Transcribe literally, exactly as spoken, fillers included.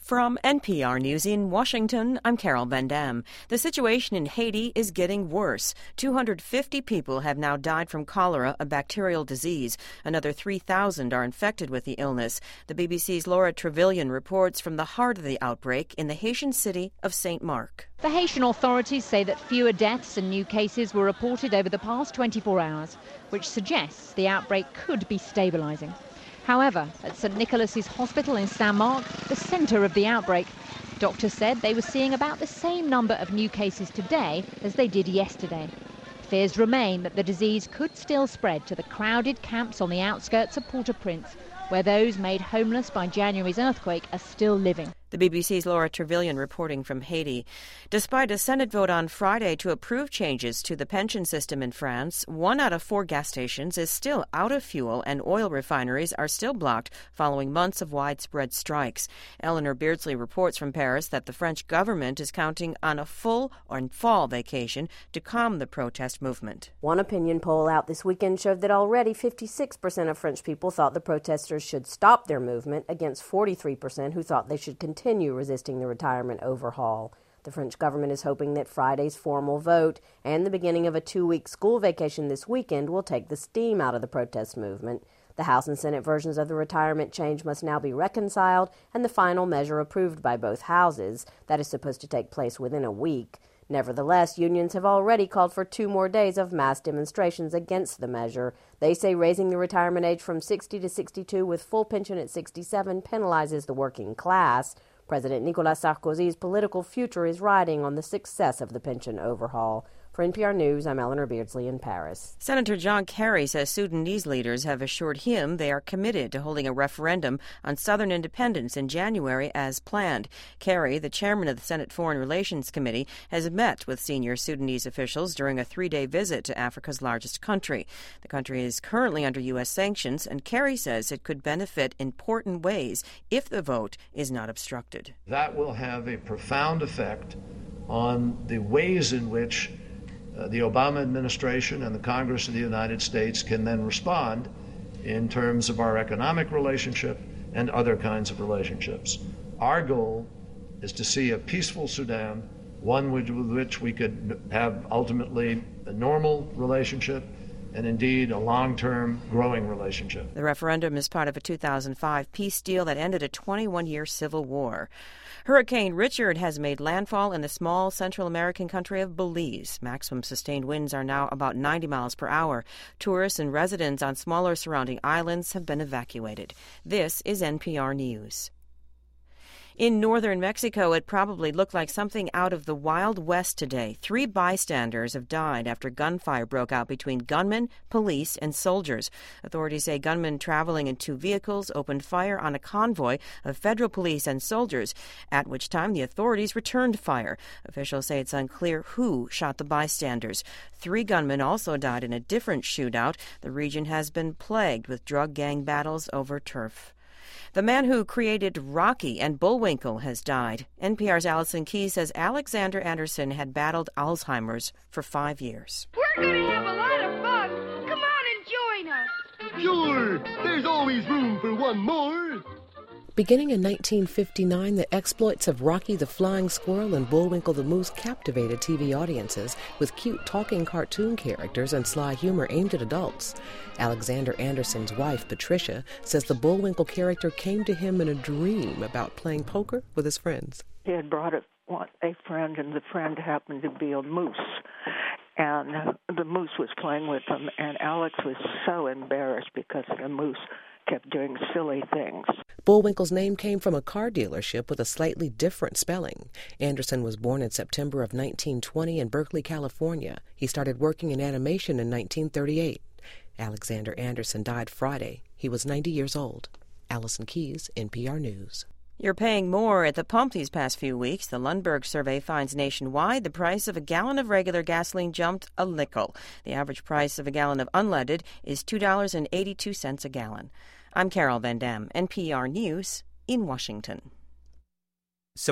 From N P R News in Washington, I'm Carol Van Dam. The situation in Haiti is getting worse. two hundred fifty people have now died from cholera, a bacterial disease. Another three thousand are infected with the illness. The B B C's Laura Trevillion reports from the heart of the outbreak in the Haitian city of Saint Marc. The Haitian authorities say that fewer deaths and new cases were reported over the past twenty-four hours, which suggests the outbreak could be stabilizing. However, at Saint Nicholas's Hospital in Saint Marc, the centre of the outbreak, doctors said they were seeing about the same number of new cases today as they did yesterday. Fears remain that the disease could still spread to the crowded camps on the outskirts of Port-au-Prince, where those made homeless by January's earthquake are still living. The B B C's Laura Trevillion reporting from Haiti. Despite a Senate vote on Friday to approve changes to the pension system in France, one out of four gas stations is still out of fuel and oil refineries are still blocked following months of widespread strikes. Eleanor Beardsley reports from Paris that the French government is counting on a full or fall vacation to calm the protest movement. One opinion poll out this weekend showed that already fifty-six percent of French people thought the protesters should stop their movement, against forty-three percent who thought they should continue continue resisting the retirement overhaul. The French government is hoping that Friday's formal vote and the beginning of a two-week school vacation this weekend will take the steam out of the protest movement. The House and Senate versions of the retirement change must now be reconciled and the final measure approved by both houses. That is supposed to take place within a week. Nevertheless, unions have already called for two more days of mass demonstrations against the measure. They say raising the retirement age from sixty to sixty-two with full pension at sixty-seven penalizes the working class. President Nicolas Sarkozy's political future is riding on the success of the pension overhaul. For N P R News, I'm Eleanor Beardsley in Paris. Senator John Kerry says Sudanese leaders have assured him they are committed to holding a referendum on southern independence in January as planned. Kerry, the chairman of the Senate Foreign Relations Committee, has met with senior Sudanese officials during a three-day visit to Africa's largest country. The country is currently under U S sanctions, and Kerry says it could benefit in important ways if the vote is not obstructed. That will have a profound effect on the ways in which Uh, the Obama administration and the Congress of the United States can then respond in terms of our economic relationship and other kinds of relationships. Our goal is to see a peaceful Sudan, one with, with which we could have ultimately a normal relationship and indeed a long-term growing relationship. The referendum is part of a two thousand five peace deal that ended a twenty-one-year civil war. Hurricane Richard has made landfall in the small Central American country of Belize. Maximum sustained winds are now about ninety miles per hour. Tourists and residents on smaller surrounding islands have been evacuated. This is N P R News. In northern Mexico, it probably looked like something out of the Wild West today. Three bystanders have died after gunfire broke out between gunmen, police, and soldiers. Authorities say gunmen traveling in two vehicles opened fire on a convoy of federal police and soldiers, at which time the authorities returned fire. Officials say it's unclear who shot the bystanders. Three gunmen also died in a different shootout. The region has been plagued with drug gang battles over turf. The man who created Rocky and Bullwinkle has died. N P R's Allison Keyes says Alexander Anderson had battled Alzheimer's for five years. We're going to have a lot of fun. Come on and join us. Sure, there's always room for one more. Beginning in nineteen fifty-nine, the exploits of Rocky the Flying Squirrel and Bullwinkle the Moose captivated T V audiences with cute talking cartoon characters and sly humor aimed at adults. Alexander Anderson's wife, Patricia, says the Bullwinkle character came to him in a dream about playing poker with his friends. He had brought a, a friend, and the friend happened to be a moose. And uh, the moose was playing with him, and Alex was so embarrassed because the moose kept doing silly things. Bullwinkle's name came from a car dealership with a slightly different spelling. Anderson was born in September of nineteen twenty in Berkeley, California. He started working in animation in nineteen thirty-eight. Alexander Anderson died Friday. He was ninety years old. Allison Keyes, N P R News. You're paying more at the pump these past few weeks. The Lundberg survey finds nationwide the price of a gallon of regular gasoline jumped a nickel. The average price of a gallon of unleaded is two dollars and eighty-two cents a gallon. I'm Carol Van Dam, N P R News in Washington.